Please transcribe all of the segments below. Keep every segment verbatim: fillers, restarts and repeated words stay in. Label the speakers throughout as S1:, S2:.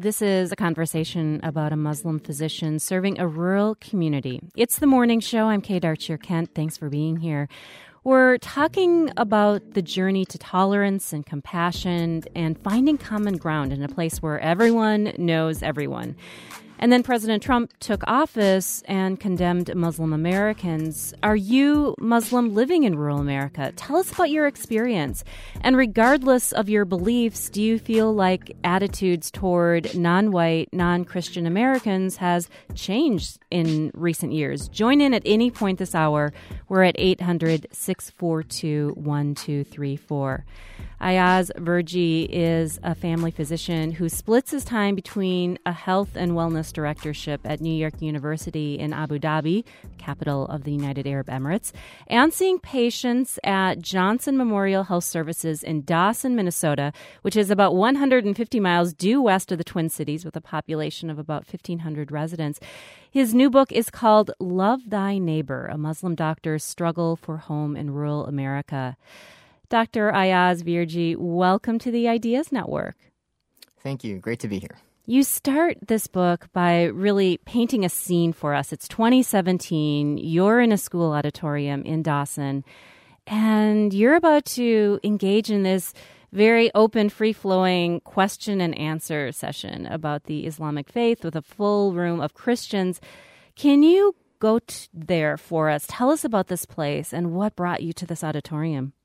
S1: This is a conversation about a Muslim physician serving a rural community. It's the morning show. I'm Kate Archer-Kent. Thanks for being here. We're talking about the journey to tolerance and compassion and finding common ground in a place where everyone knows everyone. And then President Trump took office and condemned Muslim Americans. Are you Muslim living in rural America? Tell us about your experience. And regardless of your beliefs, do you feel like attitudes toward non-white, non-Christian Americans has changed in recent years? Join in at any point this hour. We're at eight hundred, six four two, one two three four. Ayaz Verjee is a family physician who splits his time between a health and wellness directorship at New York University in Abu Dhabi, capital of the United Arab Emirates, and seeing patients at Johnson Memorial Health Services in Dawson, Minnesota, which is about one hundred fifty miles due west of the Twin Cities with a population of about fifteen hundred residents. His new book is called Love Thy Neighbor, A Muslim Doctor's Struggle for Home in Rural America. Doctor Ayaz Verjee, welcome to the Ideas Network.
S2: Thank you. Great to be here.
S1: You start this book by really painting a scene for us. It's twenty seventeen. You're in a school auditorium in Dawson, and you're about to engage in this very open, free-flowing question and answer session about the Islamic faith with a full room of Christians. Can you go t- there for us? Tell us about this place and what brought you to this auditorium.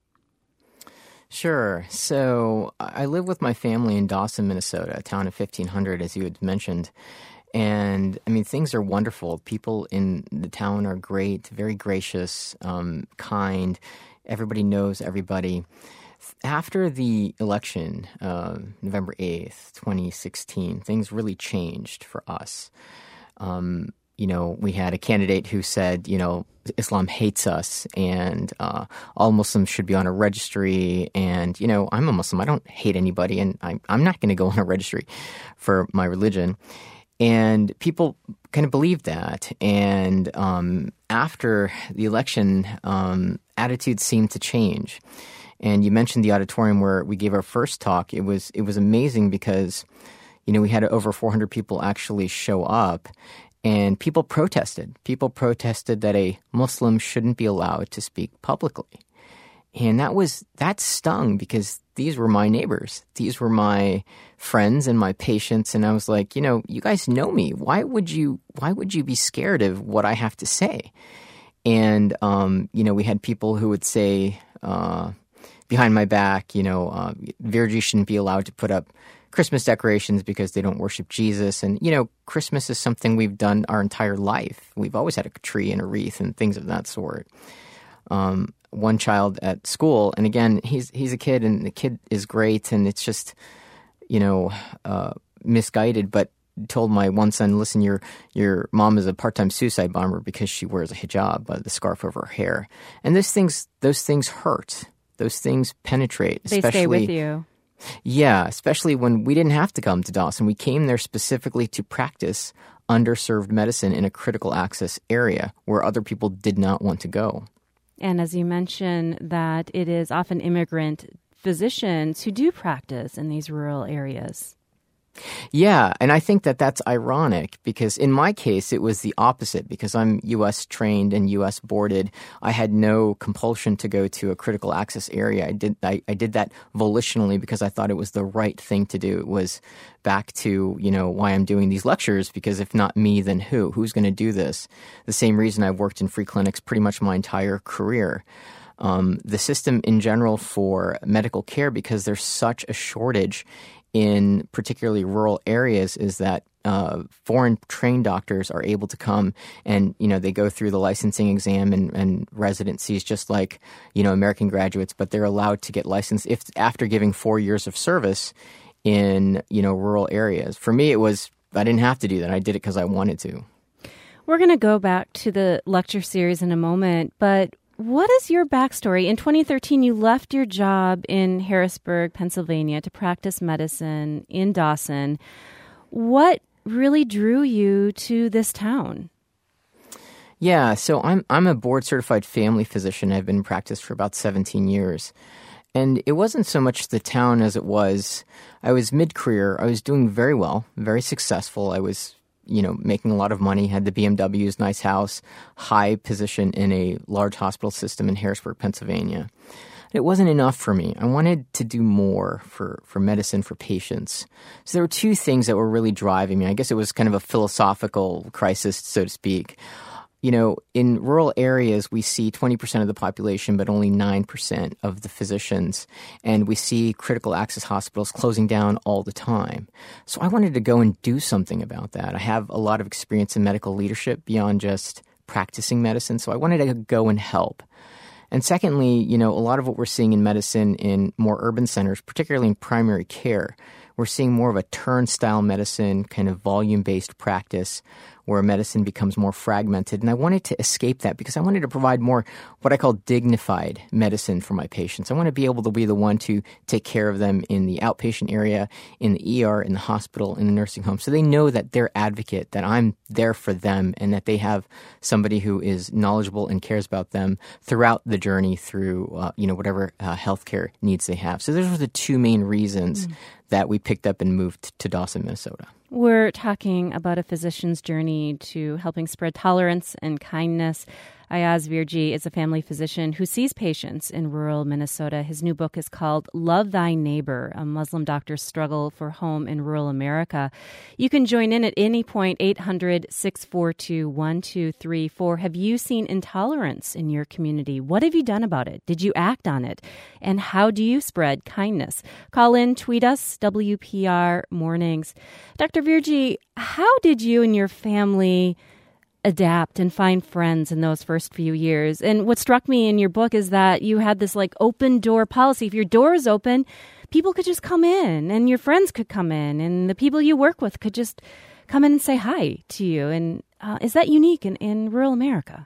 S2: Sure. So I live with my family in Dawson, Minnesota, a town of fifteen hundred, as you had mentioned. And, I mean, things are wonderful. People in the town are great, very gracious, um, kind. Everybody knows everybody. After the election, uh, November eighth, twenty sixteen, things really changed for us. Um, you know, we had a candidate who said, you know, Islam hates us and uh, all Muslims should be on a registry. And, you know, I'm a Muslim. I don't hate anybody, and I'm, I'm not going to go on a registry for my religion. And people kind of believed that. And um, after the election, um, attitudes seemed to change. And you mentioned the auditorium where we gave our first talk. It was it was amazing because, you know, we had over four hundred people actually show up. And people protested. People protested that a Muslim shouldn't be allowed to speak publicly. And that was, that stung because these were my neighbors. These were my friends and my patients. And I was like, you know, you guys know me. Why would you, why would you be scared of what I have to say? And, um, you know, we had people who would say, uh, behind my back, you know, uh, Verjee shouldn't be allowed to put up Christmas decorations because they don't worship Jesus. And, you know, Christmas is something we've done our entire life. We've always had a tree and a wreath and things of that sort. Um, one child at school, and again, he's he's a kid, and the kid is great, and it's just, you know, uh, misguided, but told my one son, listen, your your mom is a part-time suicide bomber because she wears a hijab, uh, the scarf over her hair. And those things, those things hurt. Those things penetrate.
S1: They
S2: especially,
S1: stay with you.
S2: Yeah, especially when we didn't have to come to Dawson. We came there specifically to practice underserved medicine in a critical access area where other people did not want to go.
S1: And as you mentioned, that it is often immigrant physicians who do practice in these rural areas.
S2: Yeah, and I think that that's ironic because in my case, it was the opposite because I'm U S trained and U S boarded. I had no compulsion to go to a critical access area. I did I, I did that volitionally because I thought it was the right thing to do. It was back to, you know, why I'm doing these lectures, because if not me, then who? Who's going to do this? The same reason I've worked in free clinics pretty much my entire career. Um, the system in general for medical care, because there's such a shortage in particularly rural areas, is that uh, foreign trained doctors are able to come and, you know, they go through the licensing exam and, and residencies just like, you know, American graduates, but they're allowed to get licensed if after giving four years of service in, you know, rural areas. For me, it was, I didn't have to do that. I did it because I wanted to.
S1: We're going to go back to the lecture series in a moment, but what is your backstory? In twenty thirteen, you left your job in Harrisburg, Pennsylvania, to practice medicine in Dawson. What really drew you to this town?
S2: Yeah, so I'm I'm a board-certified family physician. I've been in practice for about seventeen years. And it wasn't so much the town as it was, I was mid-career. I was doing very well, very successful. I was, you know, making a lot of money, had the B M Ws, nice house, high position in a large hospital system in Harrisburg, Pennsylvania. It wasn't enough for me. I wanted to do more for, for medicine, for patients. So there were two things that were really driving me. I guess it was kind of a philosophical crisis, so to speak. You know, in rural areas, we see twenty percent of the population, but only nine percent of the physicians. And we see critical access hospitals closing down all the time. So I wanted to go and do something about that. I have a lot of experience in medical leadership beyond just practicing medicine. So I wanted to go and help. And secondly, you know, a lot of what we're seeing in medicine in more urban centers, particularly in primary care, we're seeing more of a turnstile medicine, kind of volume-based practice where medicine becomes more fragmented. And I wanted to escape that because I wanted to provide more what I call dignified medicine for my patients. I want to be able to be the one to take care of them in the outpatient area, in the E R, in the hospital, in the nursing home. So they know that they're advocate, that I'm there for them, and that they have somebody who is knowledgeable and cares about them throughout the journey through, uh, you know, whatever uh, healthcare needs they have. So those were the two main reasons mm. that we picked up and moved to Dawson, Minnesota.
S1: We're talking about a physician's journey to helping spread tolerance and kindness. Ayaz Virji is a family physician who sees patients in rural Minnesota. His new book is called Love Thy Neighbor, a Muslim doctor's struggle for home in rural America. You can join in at any point, eight hundred, six four two, one two three four. Have you seen intolerance in your community? What have you done about it? Did you act on it? And how do you spread kindness? Call in, tweet us, W P R Mornings. Doctor Virji, how did you and your family adapt and find friends in those first few years? And what struck me in your book is that you had this like open door policy. If your door is open, people could just come in and your friends could come in and the people you work with could just come in and say hi to you. And uh, is that unique in, in rural America?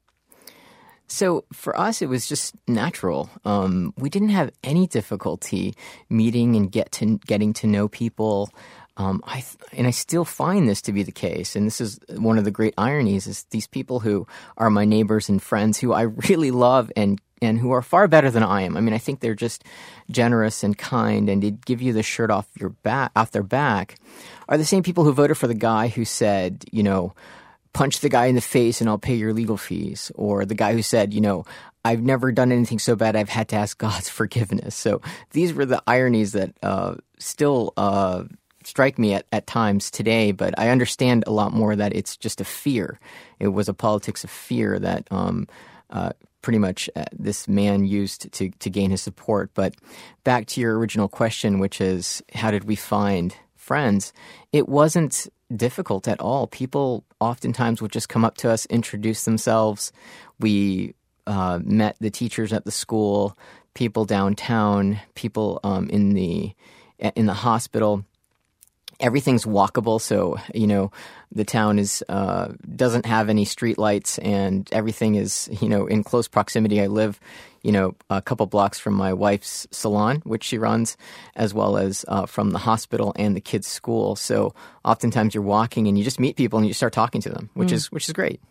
S2: So for us, it was just natural. Um, we didn't have any difficulty meeting and get to getting to know people. Um, I th- and I still find this to be the case. And this is one of the great ironies is these people who are my neighbors and friends who I really love and, and who are far better than I am. I mean, I think they're just generous and kind and they'd give you the shirt off your back, off their back, are the same people who voted for the guy who said, you know, punch the guy in the face and I'll pay your legal fees. Or the guy who said, you know, I've never done anything so bad I've had to ask God's forgiveness. So these were the ironies that uh, still uh, strike me at, at times today, but I understand a lot more that it's just a fear. It was a politics of fear that um, uh, pretty much uh, this man used to, to gain his support. But back to your original question, which is how did we find friends? It wasn't difficult at all. People oftentimes would just come up to us, introduce themselves. We uh, met the teachers at the school, people downtown, people um, in the in the hospital. Everything's walkable, so you know the town is uh, doesn't have any street lights, and everything is you know in close proximity. I live, you know, a couple blocks from my wife's salon, which she runs, as well as uh, from the hospital and the kids' school. So oftentimes you're walking and you just meet people and you start talking to them, which mm. is which is great.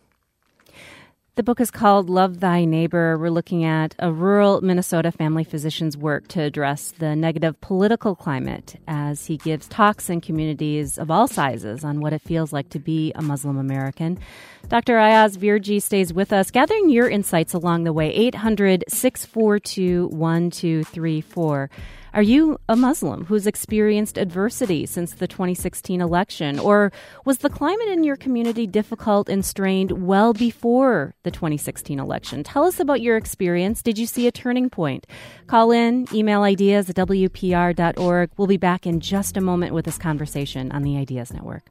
S1: The book is called Love Thy Neighbor. We're looking at a rural Minnesota family physician's work to address the negative political climate as he gives talks in communities of all sizes on what it feels like to be a Muslim American. Doctor Ayaz Virji stays with us, gathering your insights along the way. eight hundred, six four two, one two three four. Are you a Muslim who's experienced adversity since the twenty sixteen election? Or was the climate in your community difficult and strained well before the twenty sixteen election? Tell us about your experience. Did you see a turning point? Call in, email ideas at W P R dot org. We'll be back in just a moment with this conversation on the Ideas Network.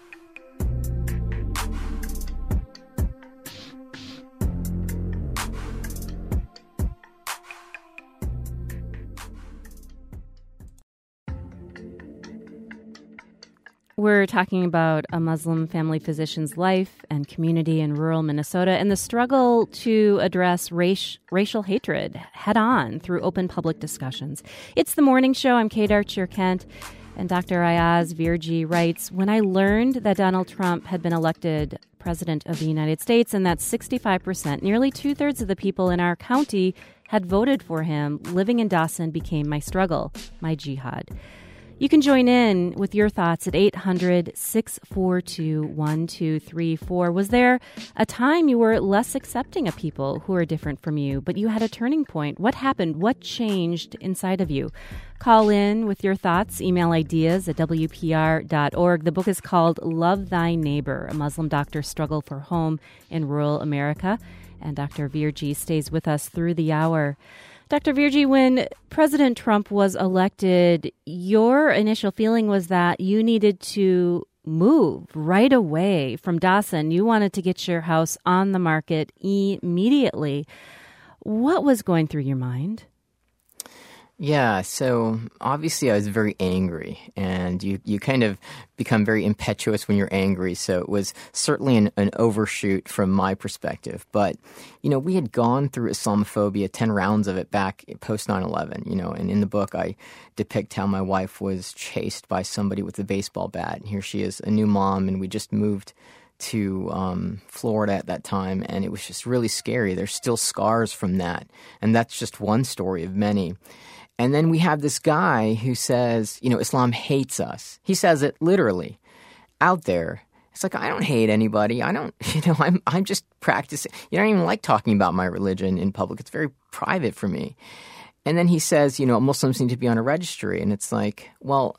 S1: We're talking about a Muslim family physician's life and community in rural Minnesota and the struggle to address race, racial hatred head on through open public discussions. It's the morning show. I'm Kate Archer-Kent. And Doctor Ayaz Virji writes, when I learned that Donald Trump had been elected president of the United States and that sixty-five percent, nearly two-thirds of the people in our county had voted for him, living in Dawson became my struggle, my jihad. You can join in with your thoughts at eight hundred, six four two, one two three four. Was there a time you were less accepting of people who are different from you, but you had a turning point? What happened? What changed inside of you? Call in with your thoughts. Email ideas at W P R dot org. The book is called Love Thy Neighbor, A Muslim Doctor's Struggle for Home in Rural America. And Doctor Virji stays with us through the hour. Doctor Virji, when President Trump was elected, your initial feeling was that you needed to move right away from Dawson. You wanted to get your house on the market immediately. What was going through your mind?
S2: Yeah, so obviously I was very angry, and you, you kind of become very impetuous when you're angry, so it was certainly an, an overshoot from my perspective. But, you know, we had gone through Islamophobia, ten rounds of it back post nine eleven, you know, and in the book I depict how my wife was chased by somebody with a baseball bat, and here she is, a new mom, and we just moved to um, Florida at that time, and it was just really scary. There's still scars from that, and that's just one story of many. And then we have this guy who says, you know, Islam hates us. He says it literally out there. It's like, I don't hate anybody. I don't, you know, I'm I'm just practicing. You know, I don't even like talking about my religion in public. It's very private for me. And then he says, you know, Muslims need to be on a registry. And it's like, well,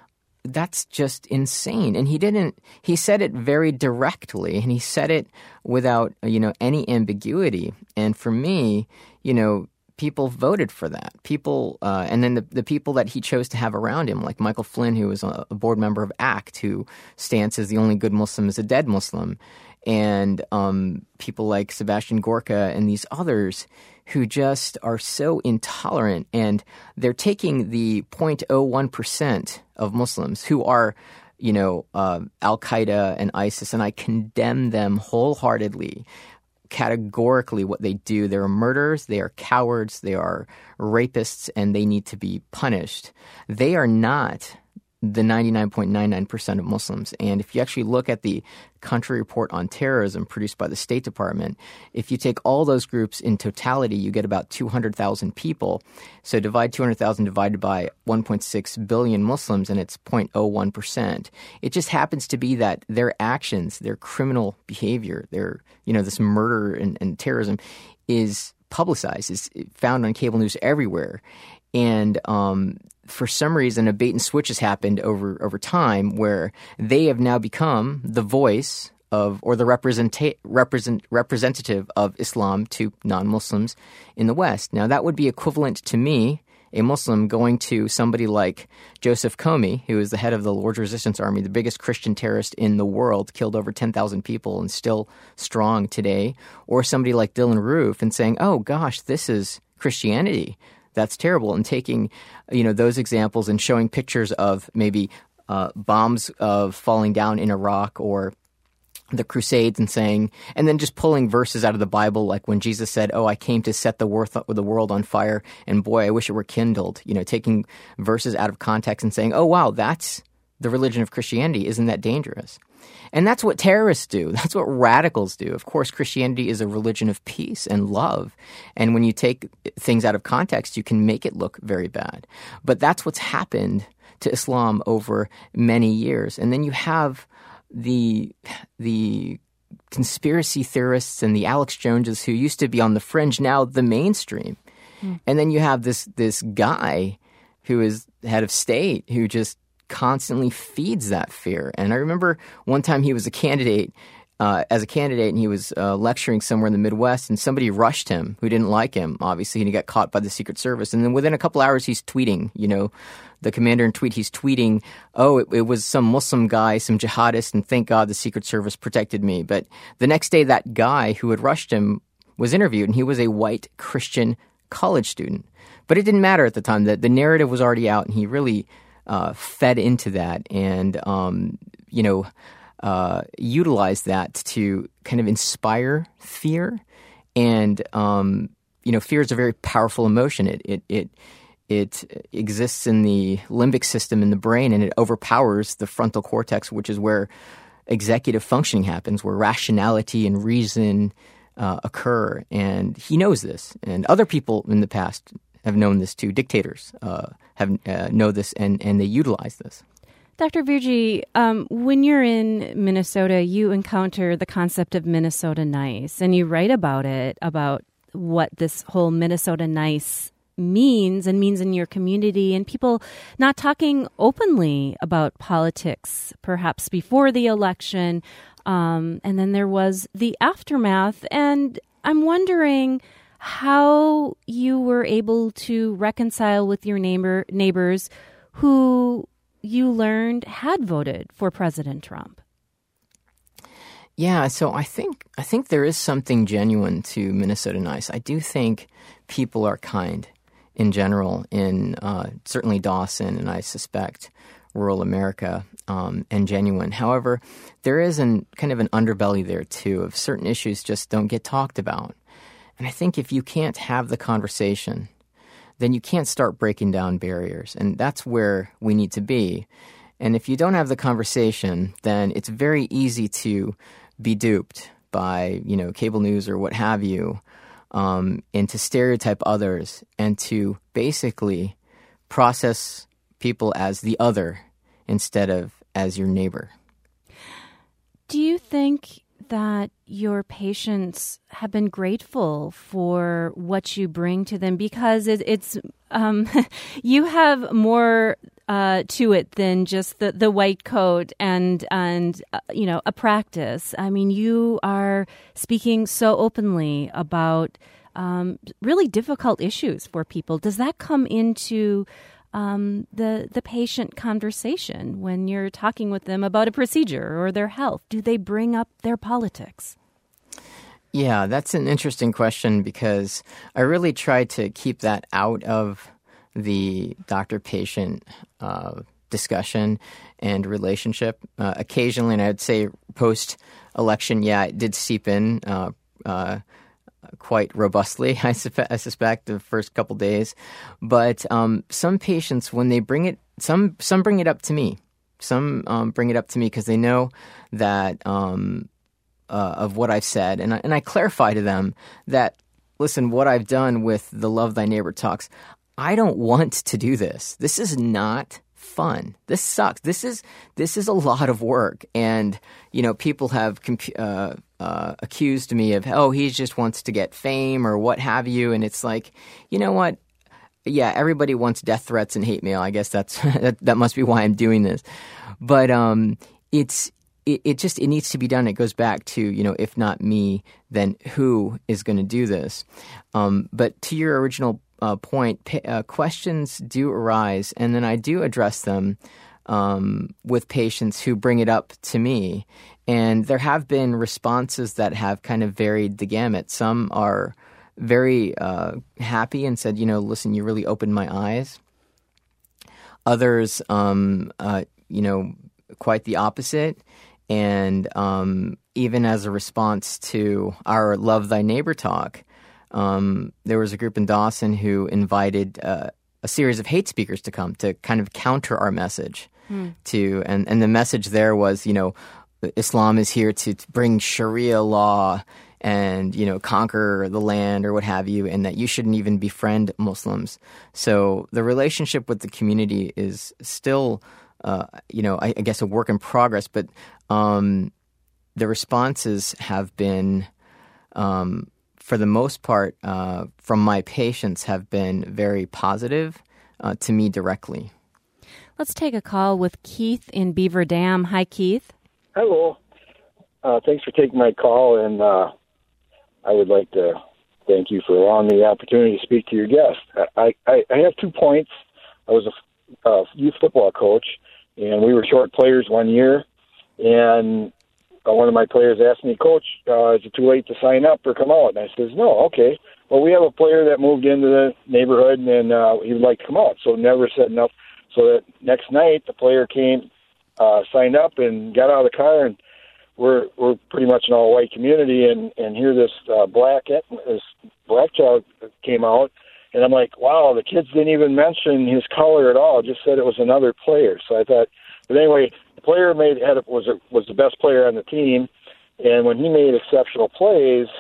S2: that's just insane. And he didn't, he said it very directly, and he said it without, you know, any ambiguity. And for me, you know, people voted for that. People, uh, and then the, the people that he chose to have around him, like Michael Flynn, who was a, a board member of ACT, who stands as the only good Muslim is a dead Muslim, and um, people like Sebastian Gorka and these others who just are so intolerant, and they're taking the zero point zero one percent of Muslims who are, you know, uh, Al-Qaeda and ISIS, and I condemn them wholeheartedly. Categorically what they do. They're murderers, they are cowards, they are rapists, and they need to be punished. They are not the ninety-nine point nine nine percent of Muslims. And if you actually look at the country report on terrorism produced by the State Department, if you take all those groups in totality, you get about two hundred thousand people. So divide two hundred thousand divided by one point six billion Muslims, and it's zero point zero one percent. It just happens to be that their actions, their criminal behavior, their, you know, this murder and, and terrorism is publicized, is found on cable news everywhere. And um, for some reason, a bait and switch has happened over, over time where they have now become the voice of, or the representa- represent, representative of Islam to non-Muslims in the West. Now, that would be equivalent to me, a Muslim, going to somebody like Joseph Comey, who is the head of the Lord's Resistance Army, the biggest Christian terrorist in the world, killed over ten thousand people and still strong today, or somebody like Dylan Roof, and saying, oh, gosh, this is Christianity. That's terrible. And taking, you know, those examples and showing pictures of maybe uh, bombs of falling down in Iraq or the Crusades, and saying, and then just pulling verses out of the Bible, like when Jesus said, "Oh, I came to set the worth the world on fire, and boy, I wish it were kindled." You know, taking verses out of context and saying, "Oh, wow, that's the religion of Christianity. Isn't that dangerous?" And that's what terrorists do. That's what radicals do. Of course, Christianity is a religion of peace and love. And when you take things out of context, you can make it look very bad. But that's what's happened to Islam over many years. And then you have the the conspiracy theorists and the Alex Joneses who used to be on the fringe, now the mainstream. Mm. And then you have this this guy who is head of state who just constantly feeds that fear. And I remember one time he was a candidate, uh, as a candidate, and he was uh, lecturing somewhere in the Midwest, and somebody rushed him who didn't like him, obviously, and he got caught by the Secret Service. And then within a couple hours, he's tweeting, you know, the commander in tweet, he's tweeting, oh, it, it was some Muslim guy, some jihadist, and thank God the Secret Service protected me. But the next day, that guy who had rushed him was interviewed, and he was a white Christian college student. But it didn't matter at the time. The, the narrative was already out, and he really Uh, fed into that and, um, you know, uh, utilized that to kind of inspire fear. And, um, you know, fear is a very powerful emotion. It, it, it, it exists in the limbic system in the brain, and it overpowers the frontal cortex, which is where executive functioning happens, where rationality and reason uh, occur, and he knows this, and other people in the past have known this too. Dictators uh, have uh, know this, and, and they utilize this.
S1: Doctor Virgie, um, when you're in Minnesota, you encounter the concept of Minnesota Nice, and you write about it, about what this whole Minnesota Nice means and means in your community, and people not talking openly about politics, perhaps before the election. Um, and then there was the aftermath. And I'm wondering how you were able to reconcile with your neighbor neighbors who you learned had voted for President Trump.
S2: Yeah, so I think I think there is something genuine to Minnesota Nice. I do think people are kind in general in uh, certainly Dawson, and I suspect rural America, um, and genuine. However, there is an kind of an underbelly there too of certain issues just don't get talked about. And I think if you can't have the conversation, then you can't start breaking down barriers. And that's where we need to be. And if you don't have the conversation, then it's very easy to be duped by, you know, cable news or what have you, um, and to stereotype others and to basically process people as the other instead of as your neighbor.
S1: Do you think that your patients have been grateful for what you bring to them? Because it, it's um, you have more uh, to it than just the, the white coat and and uh, you know, a practice. I mean, you are speaking so openly about um, really difficult issues for people. Does that come into Um, the the patient conversation when you're talking with them about a procedure or their health? Do they bring up their politics?
S2: Yeah, that's an interesting question because I really try to keep that out of the doctor-patient uh, discussion and relationship. Uh, occasionally, and I'd say post-election, yeah, it did seep in uh, uh quite robustly, I, su- I suspect, the first couple days. But um, some patients, when they bring it, some some bring it up to me. Some um, bring it up to me because they know that um, uh, of what I've said. And I, and I clarify to them that, listen, what I've done with the Love Thy Neighbor talks, I don't want to do this. This is not fun. This sucks. This is this is a lot of work. And, you know, people have comp- uh, uh, accused me of, oh, he just wants to get fame or what have you. And it's like, you know what? Yeah, everybody wants death threats and hate mail. I guess that's that, that must be why I'm doing this. But um, it's it, it just it needs to be done. It goes back to, you know, if not me, then who is going to do this? Um, but to your original Uh, point, uh, questions do arise, and then I do address them um, with patients who bring it up to me. And there have been responses that have kind of varied the gamut. Some are very uh, happy and said, you know, listen, you really opened my eyes. Others, um, uh, you know, quite the opposite. And um, even as a response to our Love Thy Neighbor talk, Um, there was a group in Dawson who invited uh, a series of hate speakers to come to kind of counter our message. Hmm. To and, and the message there was, you know, Islam is here to, to bring Sharia law and, you know, conquer the land or what have you, and that you shouldn't even befriend Muslims. So the relationship with the community is still, uh, you know, I, I guess a work in progress, but um, the responses have been um, for the most part, uh, from my patients, have been very positive uh, to me directly.
S1: Let's take a call with Keith in Beaver Dam. Hi, Keith.
S3: Hello. Uh, thanks for taking my call, and uh, I would like to thank you for allowing me the opportunity to speak to your guest. I, I, I have two points. I was a uh, youth football coach, and we were short players one year, and Uh, one of my players asked me, Coach, uh, is it too late to sign up or come out? And I says, no, okay. Well, we have a player that moved into the neighborhood, and uh, he would like to come out. So never said enough. So that next night, the player came, uh, signed up, and got out of the car. And we're we're pretty much an all-white community. And, and here this uh, black this black child came out. And I'm like, wow, the kids didn't even mention his color at all. Just said it was another player. So I thought, but anyway, the player made had was a, was the best player on the team, and when he made exceptional plays,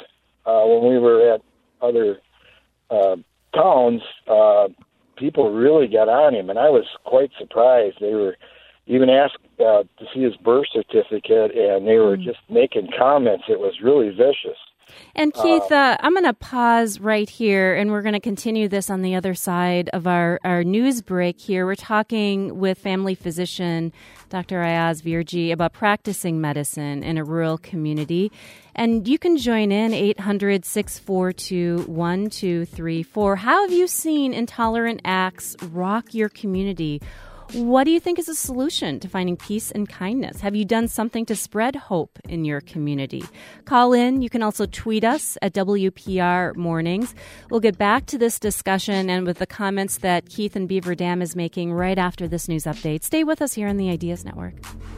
S3: uh, when we were at other uh, towns, uh, people really got on him, and I was quite surprised. They were even asked uh, to see his birth certificate, and they were mm. just making comments. It was really vicious.
S1: And Keith, uh, I'm going to pause right here, and we're going to continue this on the other side of our, our news break here. We're talking with family physician Doctor Ayaz Virji about practicing medicine in a rural community. And you can join in eight hundred, six four two, one two three four. How have you seen intolerant acts rock your community? What do you think is a solution to finding peace and kindness? Have you done something to spread hope in your community? Call in. You can also tweet us at W P R Mornings. We'll get back to this discussion and with the comments that Keith in Beaver Dam is making right after this news update. Stay with us here on the Ideas Network.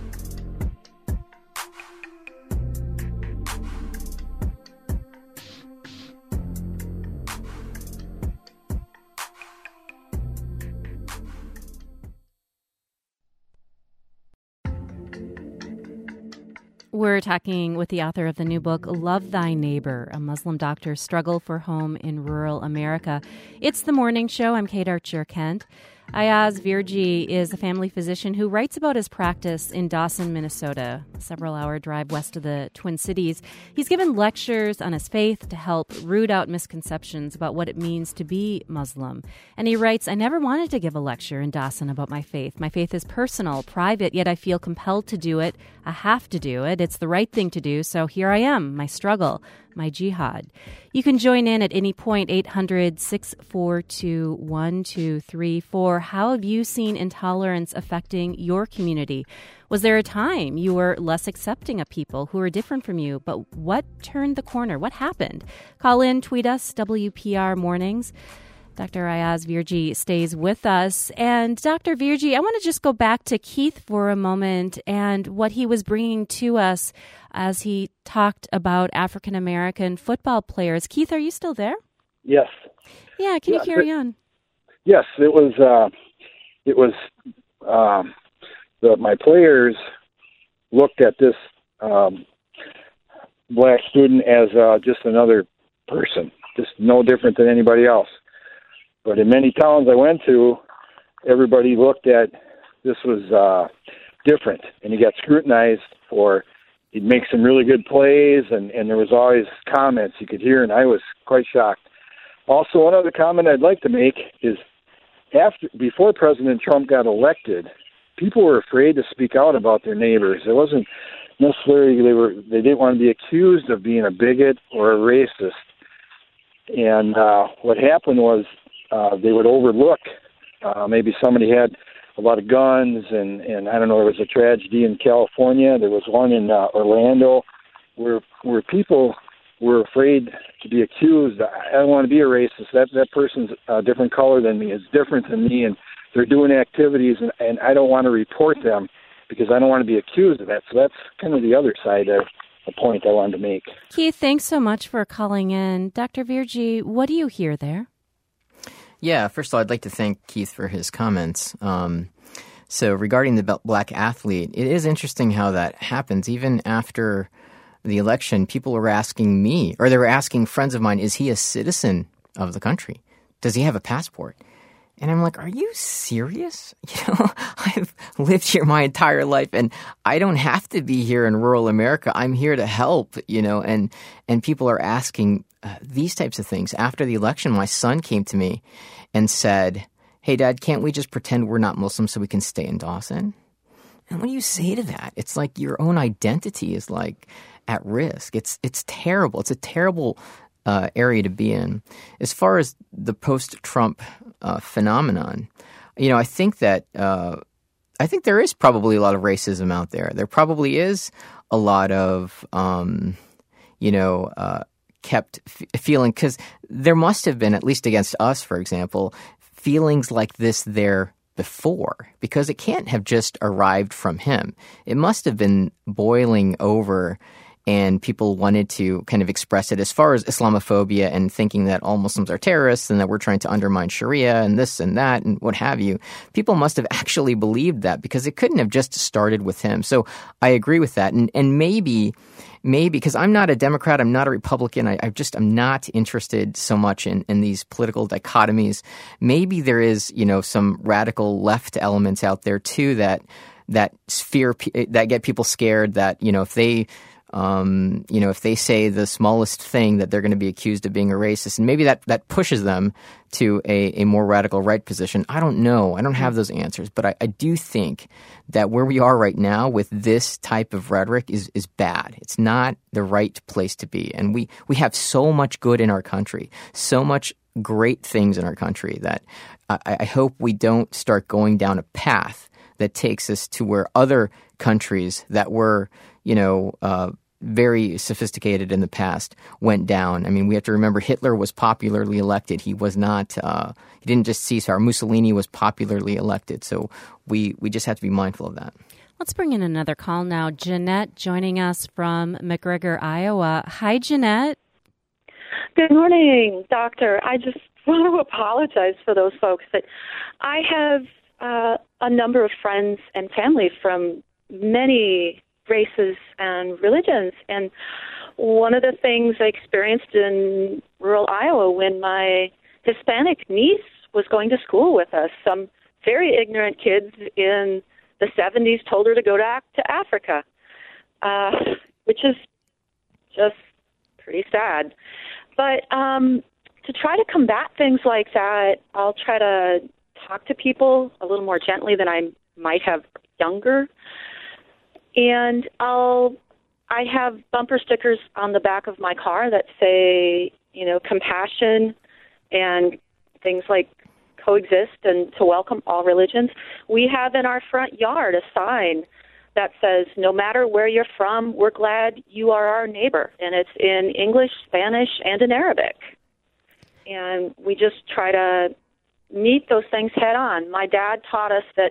S1: We're talking with the author of the new book, Love Thy Neighbor, a Muslim doctor's struggle for home in rural America. It's the morning show. I'm Kate Archer-Kent. Ayaz Virji is a family physician who writes about his practice in Dawson, Minnesota, a several-hour drive west of the Twin Cities. He's given lectures on his faith to help root out misconceptions about what it means to be Muslim. And he writes, I never wanted to give a lecture in Dawson about my faith. My faith is personal, private, yet I feel compelled to do it. I have to do it. It's the right thing to do, so here I am, my struggle, my jihad. You can join in at any point, eight hundred, six four two, one two three four. How have you seen intolerance affecting your community? Was there a time you were less accepting of people who are different from you, but what turned the corner? What happened? Call in, tweet us, W P R Mornings. Doctor Ayaz Virji stays with us. And Doctor Virji, I want to just go back to Keith for a moment and what he was bringing to us as he talked about African-American football players. Keith, are you still there?
S3: Yes.
S1: Yeah, can
S3: yeah,
S1: you carry
S3: it,
S1: on?
S3: Yes, it was, uh, it was, um, the, my players looked at this um, black student as uh, just another person, just no different than anybody else. But in many towns I went to, everybody looked at this was uh, different, and he got scrutinized for he'd make some really good plays, and, and there was always comments you could hear, and I was quite shocked. Also, one other comment I'd like to make is after before President Trump got elected, people were afraid to speak out about their neighbors. It wasn't necessarily they were they didn't want to be accused of being a bigot or a racist. And uh, what happened was uh, they would overlook uh, maybe somebody had a lot of guns, and, and I don't know, there was a tragedy in California. There was one in uh, Orlando where where people were afraid to be accused. I don't want to be a racist. That that person's a different color than me, is different than me, and they're doing activities, and, and I don't want to report them because I don't want to be accused of that. So that's kind of the other side of the point I wanted to make.
S1: Keith, thanks so much for calling in. Doctor Virji, what do you hear there?
S2: Yeah, first of all, I'd like to thank Keith for his comments. Um, so regarding the black athlete, it is interesting how that happens. Even after the election, people were asking me, or they were asking friends of mine, is he a citizen of the country? Does he have a passport? And I'm like, are you serious? You know, I've lived here my entire life, and I don't have to be here in rural America. I'm here to help, you know, and, and people are asking uh, these types of things. After the election, my son came to me and said, hey, Dad, can't we just pretend we're not Muslim so we can stay in Dawson? And what do you say to that? It's like your own identity is like at risk. It's, it's terrible. It's a terrible Uh, area to be in. As far as the post-Trump uh, phenomenon, you know, I think that uh, I think there is probably a lot of racism out there. There probably is a lot of, um, you know, uh, kept f- feeling, because there must have been, at least against us, for example, feelings like this there before, because it can't have just arrived from him. It must have been boiling over and people wanted to kind of express it as far as Islamophobia and thinking that all Muslims are terrorists and that we're trying to undermine Sharia and this and that and what have you. People must have actually believed that because it couldn't have just started with him. So I agree with that. And and maybe Maybe, because I'm not a Democrat, I'm not a Republican, I, I just am not interested so much in, in these political dichotomies. Maybe there is, you know, some radical left elements out there too that that fear that get people scared that, you know, if they um, you know, if they say the smallest thing that they're going to be accused of being a racist, and maybe that, that pushes them to a, a more radical right position. I don't know. I don't have those answers, but I, I do think that where we are right now with this type of rhetoric is, is bad. It's not the right place to be. And we, we have so much good in our country, so much great things in our country that I, I hope we don't start going down a path that takes us to where other countries that were, you know, uh, very sophisticated in the past went down. I mean, we have to remember Hitler was popularly elected. He was not, uh, he didn't just cease. Our Mussolini was popularly elected. So we, we just have to be mindful of that.
S1: Let's bring in another call now. Jeanette joining us from McGregor, Iowa. Hi, Jeanette.
S4: Good morning, Doctor. I just want to apologize for those folks that I have uh, a number of friends and family from many races and religions. And one of the things I experienced in rural Iowa when my Hispanic niece was going to school with us, some very ignorant kids in the seventies told her to go to, to Africa, uh, which is just pretty sad. But um, to try to combat things like that, I'll try to talk to people a little more gently than I might have younger. And I'll, I have bumper stickers on the back of my car that say, you know, compassion and things like coexist and to welcome all religions. We have in our front yard a sign that says, no matter where you're from, we're glad you are our neighbor. And it's in English, Spanish, and in Arabic. And we just try to meet those things head on. My dad taught us that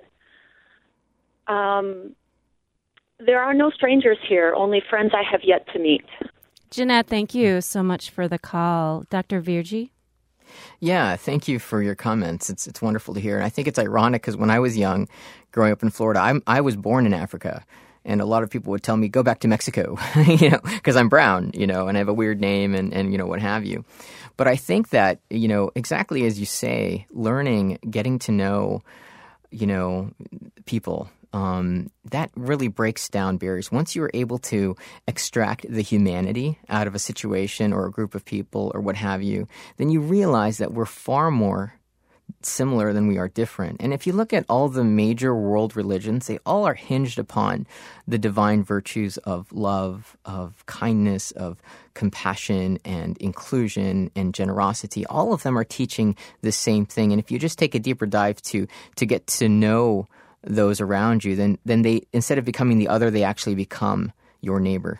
S4: um, there are no strangers here, only friends I have yet to meet.
S1: Jeanette, thank you so much for the call. Doctor Virji?
S2: Yeah, thank you for your comments. It's it's wonderful to hear. And I think it's ironic because when I was young, growing up in Florida, I'm, I was born in Africa. And a lot of people would tell me, go back to Mexico, you know, because I'm brown, you know, and I have a weird name and, and, you know, what have you. But I think that, you know, exactly as you say, learning, getting to know, you know, people, Um, that really breaks down barriers. Once you're able to extract the humanity out of a situation or a group of people or what have you, then you realize that we're far more similar than we are different. And if you look at all the major world religions, they all are hinged upon the divine virtues of love, of kindness, of compassion and inclusion and generosity. All of them are teaching the same thing. And if you just take a deeper dive to to get to know those around you, then then they, instead of becoming the other, they actually become your neighbor.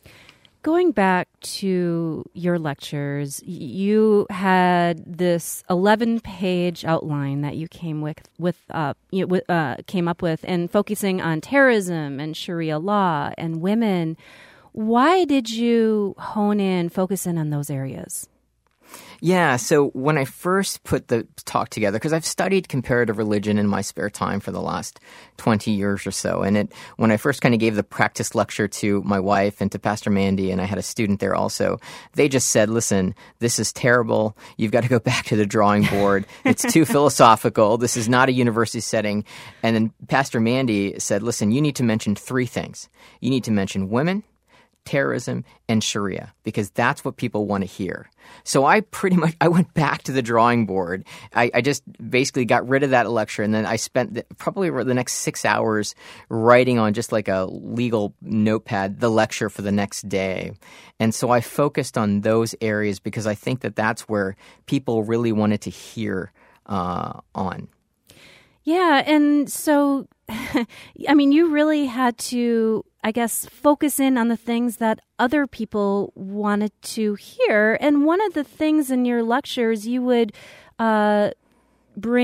S1: Going back to your lectures, you had this eleven-page outline that you came with, with uh, you know, uh, came up with, and focusing on terrorism and Sharia law and women. Why did you hone in, focus in on those areas?
S2: Yeah, so when I first put the talk together, because I've studied comparative religion in my spare time for the last twenty years or so, and it when I first kind of gave the practice lecture to my wife and to Pastor Mandy, and I had a student there also, they just said, listen, this is terrible. You've got to go back to the drawing board. It's too philosophical. This is not a university setting. And then Pastor Mandy said, listen, you need to mention three things. You need to mention women, terrorism, and Sharia, because that's what people want to hear. So I pretty much, I went back to the drawing board. I, I just basically got rid of that lecture, and then I spent the, probably the next six hours writing on just like a legal notepad the lecture for the next day. And so I focused on those areas because I think that that's where people really wanted to hear uh, on.
S1: Yeah, and so, I mean, you really had to, I guess, focus in on the things that other people wanted to hear. And one of the things in your lectures, you would uh, bring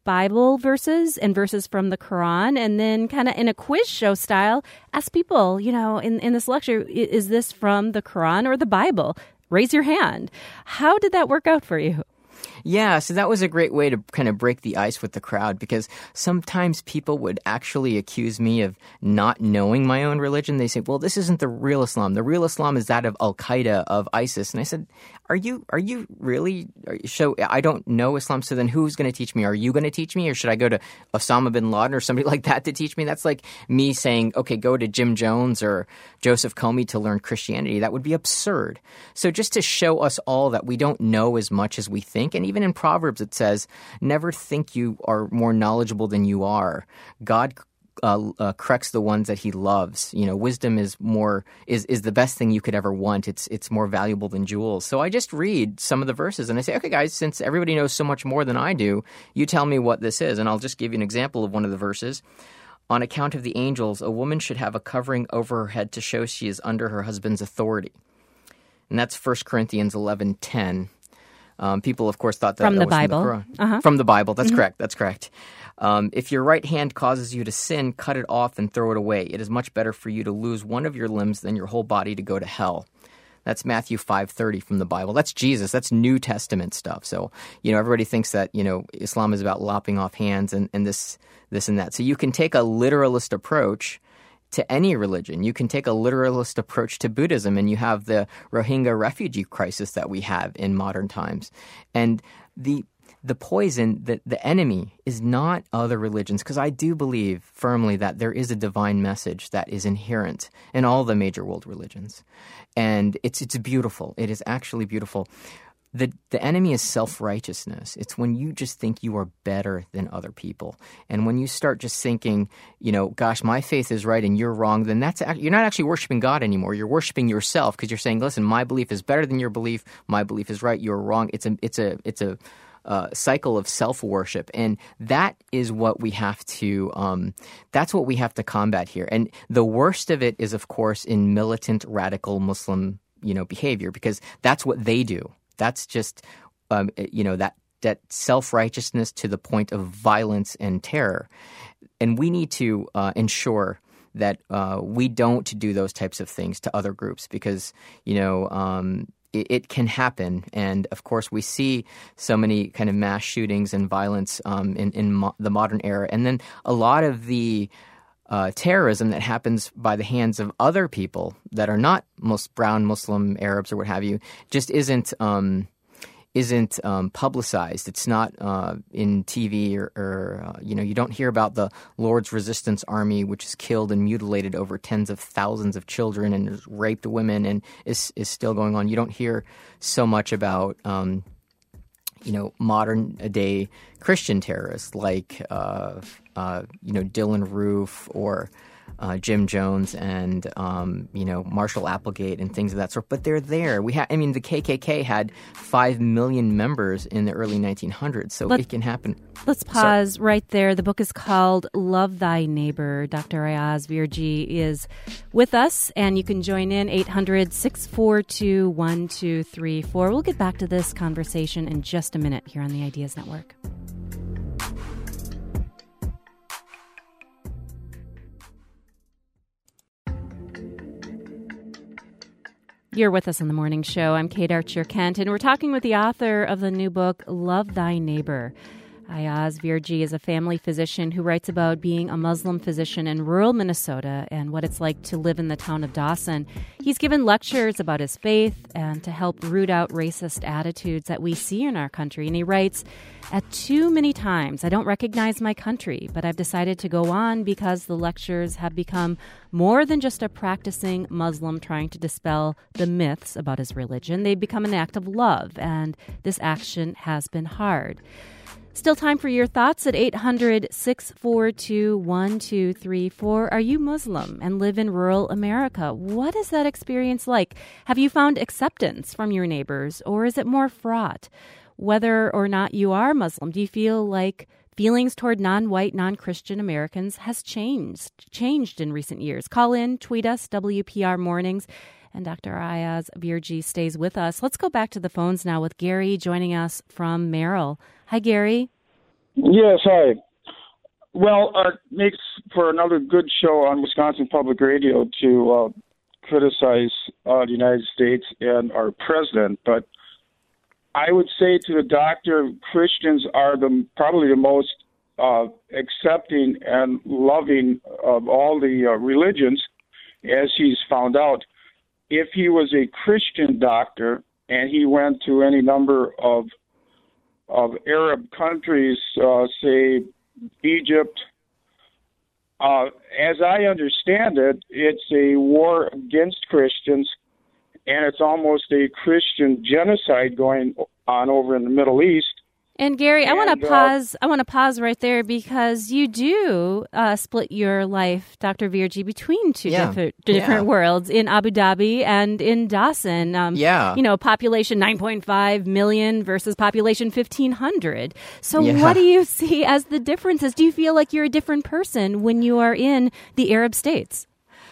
S1: Bible verses and verses from the Quran, and then kind of in a quiz show style, ask people, you know, in, in this lecture, is this from the Quran or the Bible? Raise your hand. How did that work out for you?
S2: Yeah, so that was a great way to kind of break the ice with the crowd, because sometimes people would actually accuse me of not knowing my own religion. They say, well, this isn't the real Islam. The real Islam is that of Al-Qaeda, of ISIS. And I said, are you are you really? Are you, so I don't know Islam, so then who's going to teach me? Are you going to teach me, or should I go to Osama bin Laden or somebody like that to teach me? That's like me saying, okay, go to Jim Jones or Joseph Comey to learn Christianity. That would be absurd. So just to show us all that we don't know as much as we think, and even in Proverbs it says, never think you are more knowledgeable than you are. God uh, uh, corrects the ones that he loves. You know, wisdom is more is, is the best thing you could ever want. It's it's more valuable than jewels. So I just read some of the verses and I say, okay, guys, since everybody knows so much more than I do, you tell me what this is. And I'll just give you an example of one of the verses. On account of the angels, a woman should have a covering over her head to show she is under her husband's authority. And that's First Corinthians eleven ten. Um, people, of course, thought that,
S1: from
S2: that
S1: the
S2: was
S1: Bible.
S2: From the Quran.
S1: Uh-huh.
S2: From the Bible. That's
S1: mm-hmm.
S2: correct. That's correct. Um, if your right hand causes you to sin, cut it off and throw it away. It is much better for you to lose one of your limbs than your whole body to go to hell. That's Matthew five thirty from the Bible. That's Jesus. That's New Testament stuff. So, you know, everybody thinks that, you know, Islam is about lopping off hands and, and this, this and that. So you can take a literalist approach to any religion. You can take a literalist approach to Buddhism, and you have the Rohingya refugee crisis that we have in modern times. And the the poison, the, the enemy is not other religions, because I do believe firmly that there is a divine message that is inherent in all the major world religions. And it's it's beautiful. It is actually beautiful. The the enemy is self-righteousness. It's when you just think you are better than other people. And when you start just thinking, you know, gosh, my faith is right and you're wrong, then that's you're not actually worshiping God anymore. You're worshiping yourself, because you're saying, listen, my belief is better than your belief. My belief is right. You're wrong. It's a it's a it's a uh, cycle of self-worship. And that is what we have to um, that's what we have to combat here. And the worst of it is, of course, in militant radical Muslim, you know, behavior, because that's what they do. That's just, um, you know, that, that self-righteousness to the point of violence and terror. And we need to uh, ensure that uh, we don't do those types of things to other groups, because, you know, um, it, it can happen. And, of course, we see so many kind of mass shootings and violence um, in, in mo- the modern era. And then a lot of the Uh, terrorism that happens by the hands of other people that are not most brown Muslim Arabs or what have you just isn't um, isn't um, publicized. It's not uh, in T V or, or uh, you know, you don't hear about the Lord's Resistance Army, which has killed and mutilated over tens of thousands of children and has raped women and is is still going on. You don't hear so much about um, you know, modern day Christian terrorists like, uh, uh, you know, Dylan Roof or uh, Jim Jones and, um, you know, Marshall Applegate and things of that sort. But they're there. We ha- I mean, the K K K had five million members in the early nineteen hundreds, so Let, it can happen.
S1: Let's pause Sorry. right there. The book is called Love Thy Neighbor. Doctor Ayaz Virji is with us, and you can join in eight hundred, six four two, one two three four. We'll get back to this conversation in just a minute here on the Ideas Network. You're with us on the morning show. I'm Kate Archer Kent, and we're talking with the author of the new book, Love Thy Neighbor. Ayaz Virji is a family physician who writes about being a Muslim physician in rural Minnesota and what it's like to live in the town of Dawson. He's given lectures about his faith and to help root out racist attitudes that we see in our country. And he writes, at too many times, I don't recognize my country, but I've decided to go on because the lectures have become more than just a practicing Muslim trying to dispel the myths about his religion. They've become an act of love, and this action has been hard. Still time for your thoughts at eight hundred, six four two, one two three four. Are you Muslim and live in rural America? What is that experience like? Have you found acceptance from your neighbors, or is it more fraught? Whether or not you are Muslim, do you feel like feelings toward non-white, non-Christian Americans has changed, changed in recent years? Call in, tweet us, W P R Mornings. And Doctor Ayaz Virji stays with us. Let's go back to the phones now with Gary joining us from Merrill. Hi, Gary.
S5: Yes, hi. Well, uh, it makes for another good show on Wisconsin Public Radio to uh, criticize uh, the United States and our president, but I would say to the doctor, Christians are the probably the most uh, accepting and loving of all the uh, religions, as he's found out. If he was a Christian doctor and he went to any number of of Arab countries, uh, say Egypt, uh, as I understand it, it's a war against Christians, and it's almost a Christian genocide going on over in the Middle East.
S1: And Gary, I
S5: And,
S1: want to
S5: uh,
S1: pause. I want to pause right there because you do uh, split your life, Doctor Virji, between two
S2: Yeah.
S1: different, different
S2: Yeah.
S1: worlds in Abu Dhabi and in Dawson. Um,
S2: Yeah.
S1: you know, population nine point five million versus population fifteen hundred. So,
S2: Yeah.
S1: what do you see as the differences? Do you feel like you're a different person when you are in the Arab states?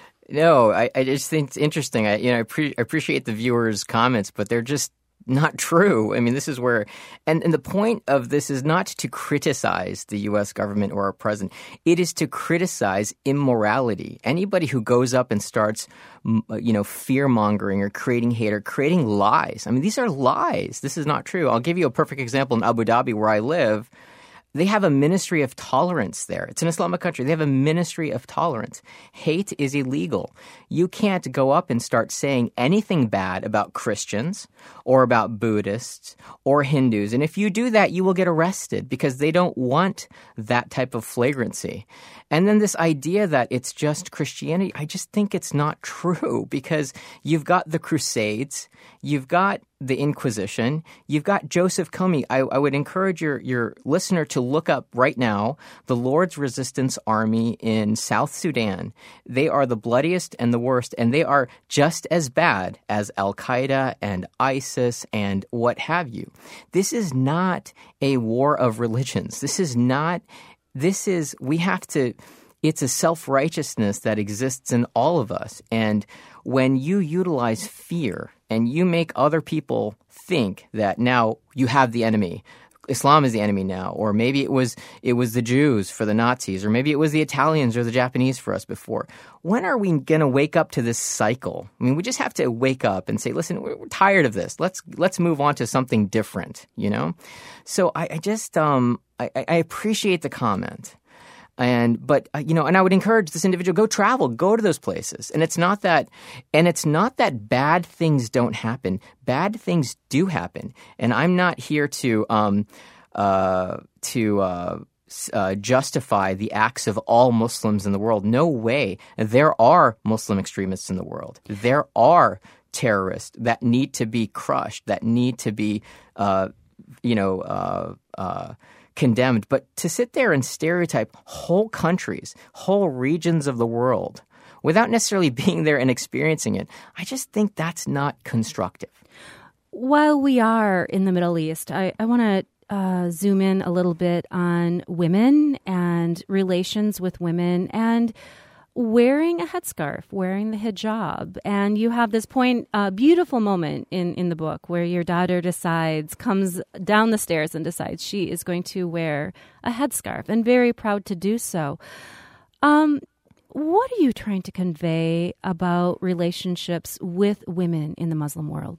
S2: No, I, I just think it's interesting. I you know I pre- appreciate the viewers' comments, but they're just not true. I mean, this is where, and, and the point of this is not to criticize the U S government or our president. It is to criticize immorality. Anybody who goes up and starts, you know, fear mongering or creating hate or creating lies. I mean, these are lies. This is not true. I'll give you a perfect example in Abu Dhabi, where I live. They have a ministry of tolerance there. It's an Islamic country. They have a ministry of tolerance. Hate is illegal. You can't go up and start saying anything bad about Christians or about Buddhists or Hindus. And if you do that, you will get arrested because they don't want that type of flagrancy. And then this idea that it's just Christianity, I just think it's not true because you've got the Crusades, you've got the Inquisition, you've got Joseph Kony. I, I would encourage your, your listener to look up right now the Lord's Resistance Army in South Sudan. They are the bloodiest and the worst, and they are just as bad as Al-Qaeda and ISIS and what have you. This is not a war of religions. This is not... This is, we have to, it's a self-righteousness that exists in all of us. And when you utilize fear and you make other people think that now you have the enemy, Islam is the enemy now, or maybe it was it was the Jews for the Nazis, or maybe it was the Italians or the Japanese for us before. When are we going to wake up to this cycle? I mean, we just have to wake up and say, listen, we're, we're tired of this. Let's let's move on to something different, you know? So I, I just um I, I appreciate the comment. And but uh, you know, and I would encourage this individual, go travel, go to those places. And it's not that, and it's not that bad things don't happen. Bad things do happen. And I'm not here to um uh to uh, uh justify the acts of all Muslims in the world. No way. There are Muslim extremists in the world. There are terrorists that need to be crushed, that need to be uh you know uh uh condemned. But to sit there and stereotype whole countries, whole regions of the world, without necessarily being there and experiencing it, I just think that's not constructive.
S1: While we are in the Middle East, I, I want to uh, zoom in a little bit on women and relations with women and wearing a headscarf, wearing the hijab. And you have this point, a uh, beautiful moment in, in the book where your daughter decides, comes down the stairs and decides she is going to wear a headscarf and very proud to do so. Um, what are you trying to convey about relationships with women in the Muslim world?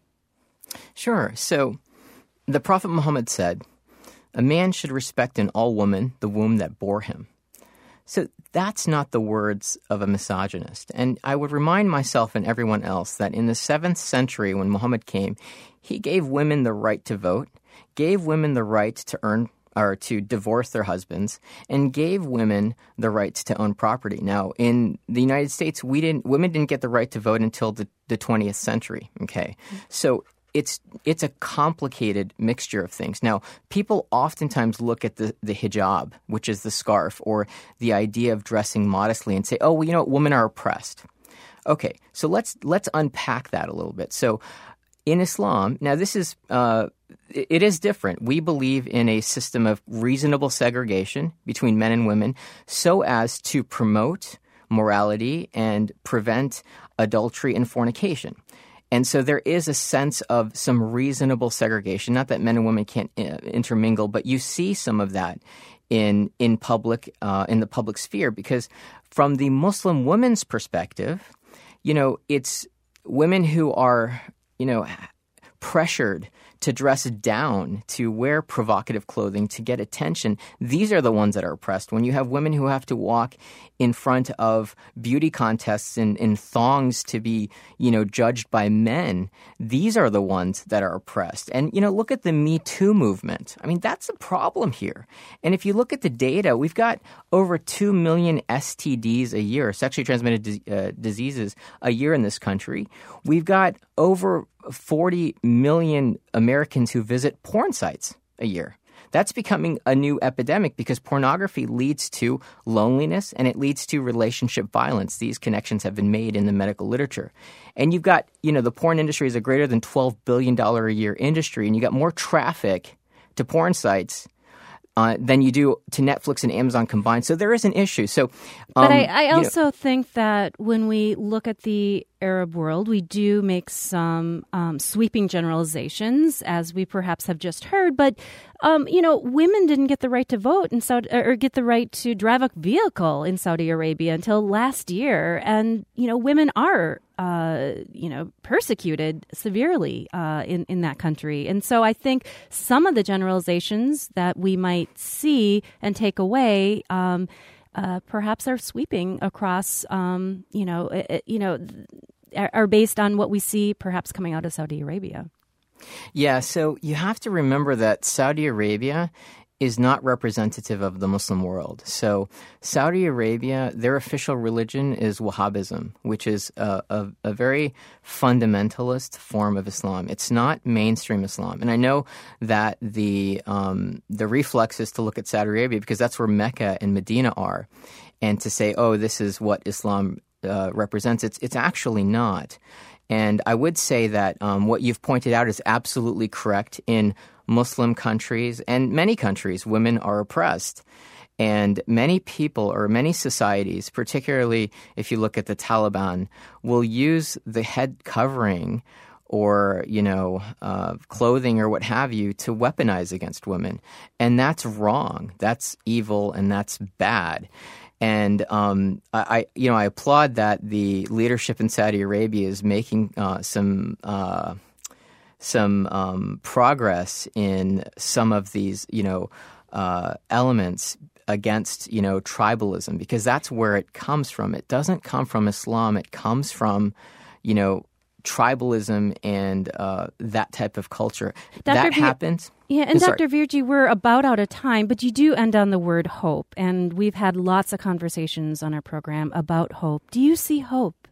S2: Sure. So the Prophet Muhammad said, a man should respect in all women the womb that bore him. So that's not the words of a misogynist. And I would remind myself and everyone else that in the seventh century when Muhammad came, he gave women the right to vote, gave women the right to earn or to divorce their husbands, and gave women the right to own property. Now, in the United States, we didn't women didn't get the right to vote until the, the twentieth century. Okay. So It's it's a complicated mixture of things. Now, people oftentimes look at the, the hijab, which is the scarf, or the idea of dressing modestly and say, oh, well, you know what, women are oppressed. Okay, so let's let's unpack that a little bit. So in Islam, now this is uh, it, it is different. We believe in a system of reasonable segregation between men and women so as to promote morality and prevent adultery and fornication. And so there is a sense of some reasonable segregation. Not that men and women can't uh, intermingle, but you see some of that in in public uh, in the public sphere, because from the Muslim woman's perspective, you know, it's women who are, you know, pressured to dress down, to wear provocative clothing, to get attention. These are the ones that are oppressed. When you have women who have to walk in front of beauty contests in, in thongs to be, you know, judged by men, these are the ones that are oppressed. And, you know, look at the Me Too movement. I mean, that's a problem here. And if you look at the data, we've got over two million S T Ds a year, sexually transmitted di- uh, diseases a year in this country. We've got over forty million Americans who visit porn sites a year. That's becoming a new epidemic because pornography leads to loneliness and it leads to relationship violence. These connections have been made in the medical literature. And you've got, you know, the porn industry is a greater than twelve billion dollars a year industry, and you got more traffic to porn sites Uh, than you do to Netflix and Amazon combined. So there is an issue. So, um,
S1: But I, I also
S2: you know,
S1: think that when we look at the Arab world, we do make some um, sweeping generalizations, as we perhaps have just heard. But, um, you know, women didn't get the right to vote in Saudi, or get the right to drive a vehicle in Saudi Arabia until last year. And, you know, women are Uh, you know, persecuted severely uh, in, in that country. And so I think some of the generalizations that we might see and take away um, uh, perhaps are sweeping across, um, you know, it, you know, are based on what we see perhaps coming out of Saudi Arabia.
S2: Yeah, so you have to remember that Saudi Arabia is not representative of the Muslim world. So Saudi Arabia, their official religion is Wahhabism, which is a, a, a very fundamentalist form of Islam. It's not mainstream Islam. And I know that the um, the reflex is to look at Saudi Arabia because that's where Mecca and Medina are, and to say, oh, this is what Islam uh, represents. It's, it's actually not. And I would say that um, what you've pointed out is absolutely correct. In Muslim countries and many countries, women are oppressed. And many people or many societies, particularly if you look at the Taliban, will use the head covering or, you know, uh, clothing or what have you to weaponize against women. And that's wrong. That's evil and that's bad. And um, I, you know, I applaud that the leadership in Saudi Arabia is making uh, some uh, some um, progress in some of these, you know, uh, elements against, you know, tribalism, because that's where it comes from. It doesn't come from Islam. It comes from, you know, tribalism and uh, that type of culture.
S1: Doctor
S2: That
S1: Vir-
S2: happens.
S1: Yeah, and
S2: Oh,
S1: Doctor Virji, we're about out of time, but you do end on the word hope, and we've had lots of conversations on our program about hope. Do you see hope?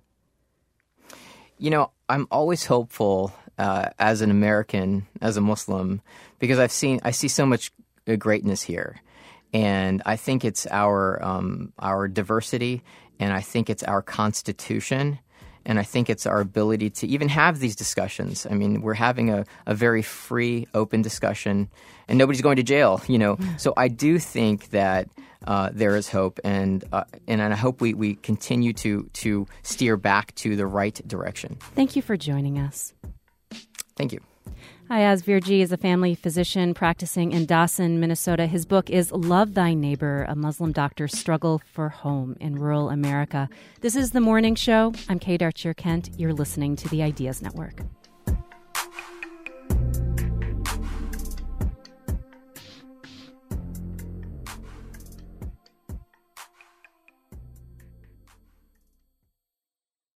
S2: You know, I'm always hopeful uh, as an American, as a Muslim, because I've seen, I see so much greatness here, and I think it's our um, our diversity, and I think it's our Constitution. And I think it's our ability to even have these discussions. I mean, we're having a, a very free, open discussion, and nobody's going to jail, you know. So I do think that uh, there is hope, and uh, and I hope we, we continue to to steer back to the right direction.
S1: Thank you for joining us.
S2: Thank you.
S1: Ayaz Virji is a family physician practicing in Dawson, Minnesota. His book is Love Thy Neighbor, a Muslim doctor's struggle for home in rural America. This is The Morning Show. I'm Kay Darcher Kent. You're listening to the Ideas Network.